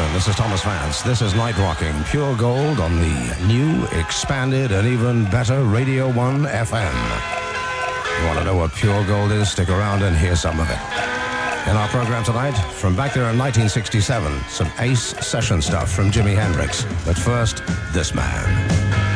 This is Thomas Vance. This is Night Rocking, pure gold on the new, expanded, and even better Radio 1 FM. You want to know what pure gold is? Stick around and hear some of it. In our program tonight, from back there in 1967, some ace session stuff from Jimi Hendrix. But first, this man.